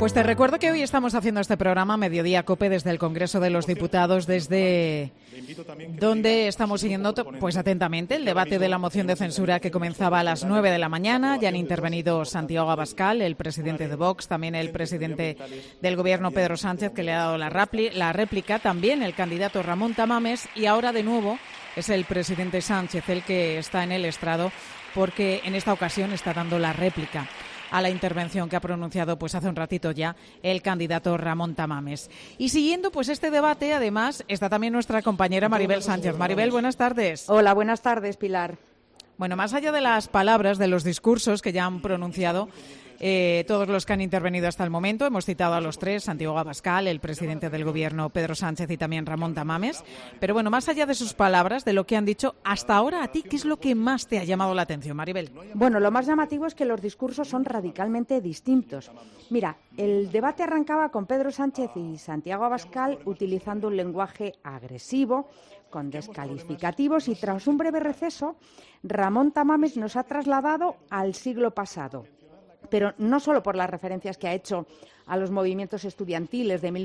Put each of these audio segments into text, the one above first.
Pues te recuerdo que hoy estamos haciendo este programa Mediodía COPE desde el Congreso de los Diputados, desde donde estamos siguiendo pues atentamente el debate de la moción de censura que comenzaba a las 9 de la mañana. Ya han intervenido Santiago Abascal, el presidente de Vox, también el presidente del Gobierno, Pedro Sánchez, que le ha dado la réplica, también el candidato Ramón Tamames, y ahora de nuevo es el presidente Sánchez el que está en el estrado, porque en esta ocasión está dando la réplica a la intervención que ha pronunciado pues hace un ratito ya el candidato Ramón Tamames. Y siguiendo pues este debate, además, está también nuestra compañera Maribel Sánchez. Maribel, buenas tardes. Hola, buenas tardes, Pilar. Bueno, más allá de las palabras, de los discursos que ya han pronunciado todos los que han intervenido hasta el momento, hemos citado a los tres, Santiago Abascal, el presidente del Gobierno, Pedro Sánchez, y también Ramón Tamames. Pero bueno, más allá de sus palabras, de lo que han dicho hasta ahora, a ti, ¿qué es lo que más te ha llamado la atención, Maribel? Bueno, lo más llamativo es que los discursos son radicalmente distintos. Mira, el debate arrancaba con Pedro Sánchez y Santiago Abascal utilizando un lenguaje agresivo, con descalificativos, y tras un breve receso, Ramón Tamames nos ha trasladado al siglo pasado. Pero no solo por las referencias que ha hecho a los movimientos estudiantiles de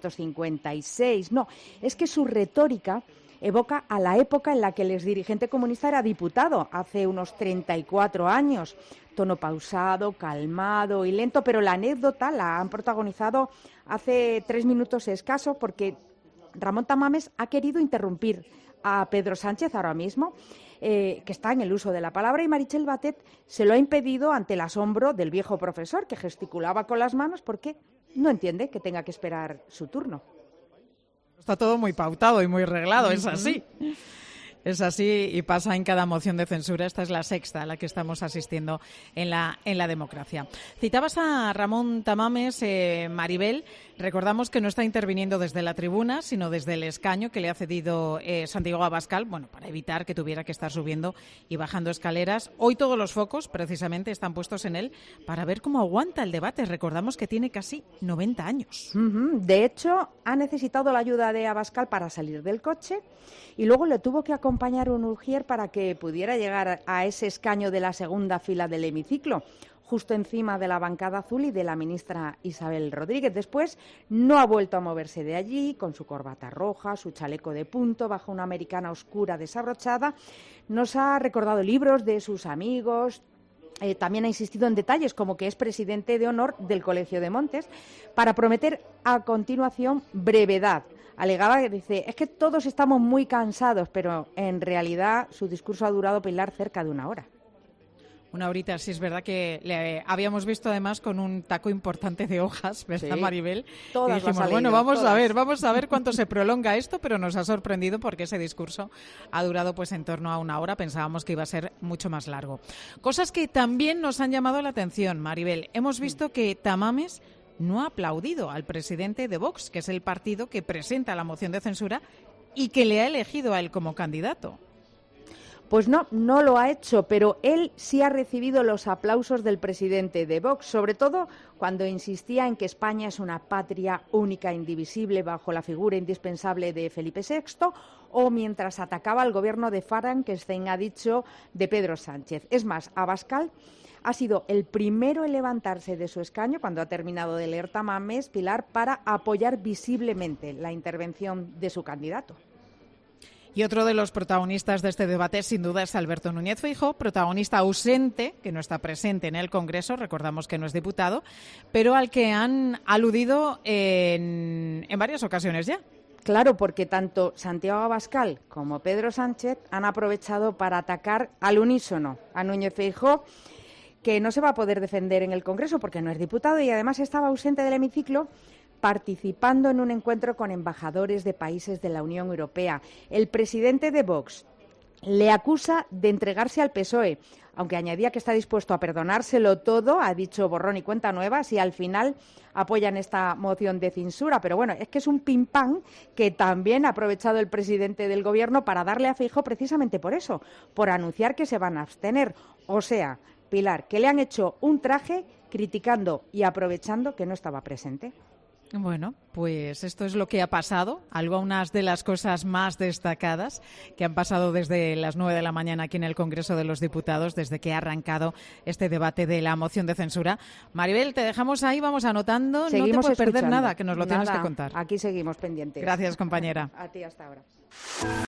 1956, no, es que su retórica evoca a la época en la que el exdirigente comunista era diputado, hace unos 34 años. Tono pausado, calmado y lento, pero la anécdota la han protagonizado hace 3 minutos escaso, porque Ramón Tamames ha querido interrumpir a Pedro Sánchez ahora mismo, que está en el uso de la palabra, y Meritxell Batet se lo ha impedido ante el asombro del viejo profesor, que gesticulaba con las manos porque no entiende que tenga que esperar su turno. Está todo muy pautado y muy reglado, es así. Es así y pasa en cada moción de censura. Esta es la sexta a la que estamos asistiendo en la democracia. Citabas a Ramón Tamames, Maribel. Recordamos que no está interviniendo desde la tribuna, sino desde el escaño que le ha cedido Santiago Abascal, bueno, para evitar que tuviera que estar subiendo y bajando escaleras. Hoy todos los focos, precisamente, están puestos en él para ver cómo aguanta el debate. Recordamos que tiene casi 90 años. De hecho, ha necesitado la ayuda de Abascal para salir del coche, y luego le tuvo que acompañar un ujier para que pudiera llegar a ese escaño de la segunda fila del hemiciclo, justo encima de la bancada azul y de la ministra Isabel Rodríguez. Después no ha vuelto a moverse de allí, con su corbata roja, su chaleco de punto, bajo una americana oscura desabrochada. Nos ha recordado libros de sus amigos. También ha insistido en detalles como que es presidente de honor del Colegio de Montes, para prometer a continuación brevedad. Alegaba que dice, es que todos estamos muy cansados, pero en realidad su discurso ha durado, Pilar, cerca de 1 hora. 1 horita, sí, es verdad que le habíamos visto además con un taco importante de hojas, ¿verdad, sí, Maribel? Todas. Y dijimos, bueno, vamos a ver cuánto se prolonga esto, pero nos ha sorprendido porque ese discurso ha durado pues en torno a 1 hora. Pensábamos que iba a ser mucho más largo. Cosas que también nos han llamado la atención, Maribel. Hemos visto que Tamames no ha aplaudido al presidente de Vox, que es el partido que presenta la moción de censura y que le ha elegido a él como candidato. Pues no lo ha hecho, pero él sí ha recibido los aplausos del presidente de Vox, sobre todo cuando insistía en que España es una patria única e indivisible bajo la figura indispensable de Felipe VI, o mientras atacaba al gobierno de Frankenstein, ha dicho, de Pedro Sánchez. Es más, Abascal ha sido el primero en levantarse de su escaño cuando ha terminado de leer Tamames, Pilar, para apoyar visiblemente la intervención de su candidato. Y otro de los protagonistas de este debate, sin duda, es Alberto Núñez Feijóo, protagonista ausente, que no está presente en el Congreso, recordamos que no es diputado, pero al que han aludido en varias ocasiones ya. Claro, porque tanto Santiago Abascal como Pedro Sánchez han aprovechado para atacar al unísono a Núñez Feijóo, que no se va a poder defender en el Congreso porque no es diputado y además estaba ausente del hemiciclo, participando en un encuentro con embajadores de países de la Unión Europea. El presidente de Vox le acusa de entregarse al PSOE, aunque añadía que está dispuesto a perdonárselo todo, ha dicho borrón y cuenta nueva, si al final apoyan esta moción de censura. Pero bueno, es que es un pim-pam que también ha aprovechado el presidente del Gobierno para darle a Feijóo precisamente por eso, por anunciar que se van a abstener. O sea, Pilar, que le han hecho un traje criticando y aprovechando que no estaba presente. Bueno, pues esto es lo que ha pasado, algunas de las cosas más destacadas que han pasado desde las 9 de la mañana aquí en el Congreso de los Diputados, desde que ha arrancado este debate de la moción de censura. Maribel, te dejamos ahí, vamos anotando, Seguimos no te puedes perder escuchando. nada, que nos lo tienes que contar. Aquí seguimos pendientes. Gracias, compañera. A ti, hasta ahora.